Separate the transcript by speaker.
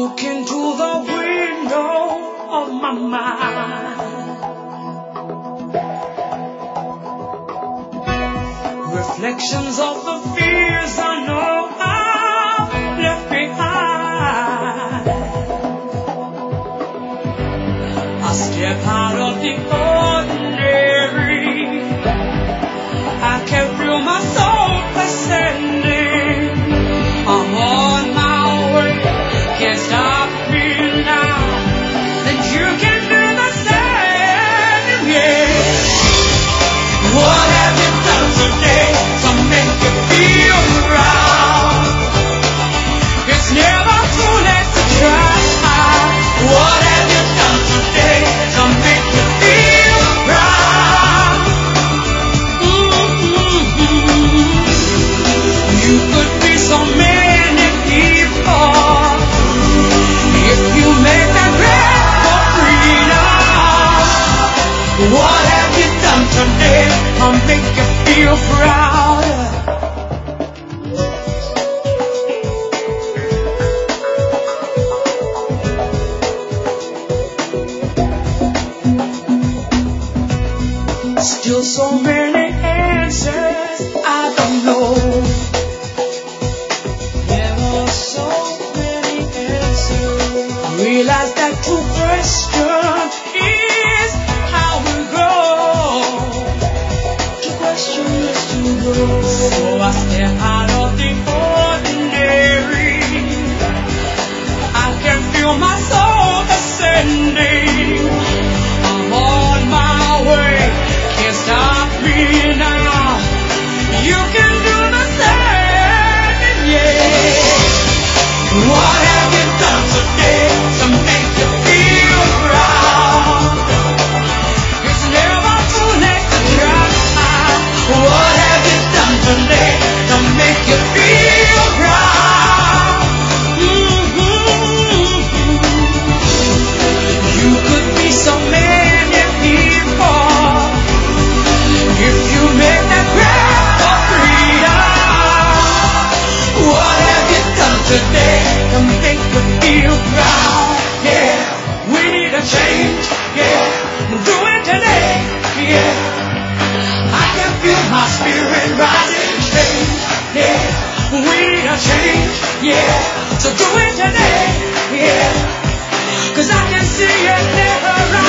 Speaker 1: look into the window of my mind. Reflections of the fears I know I've left behind. I step out of the ordinary. I can feel my soul ascending. I'm on my way, can't stop me now. And you can do the same, yeah. What have you done today to make you feel proud? It's never too late to try. What have you done today to make you feel proud? You could be so many people if you make that breath for freedom. What have you done today to make you feel proud? Still so many answers I don't know. There are so many answers. Realize that true question is how we grow. The question is to grow. So I step out of the ordinary. I can feel my soul ascending. I'm on my way. Can't stop me now. You can do the same, yeah. What have you done today to make you feel proud? It's never too late to try. What have you done today to make you feel proud? You could be so many people if you make that breath for freedom. What have you done today to make you feel proud? Yeah, we need a change. Yeah, do it today. Yeah, I can feel my spirit rising. Change. Yeah, we need a change. Yeah, so do it today. Yeah, 'cause I can see it never right.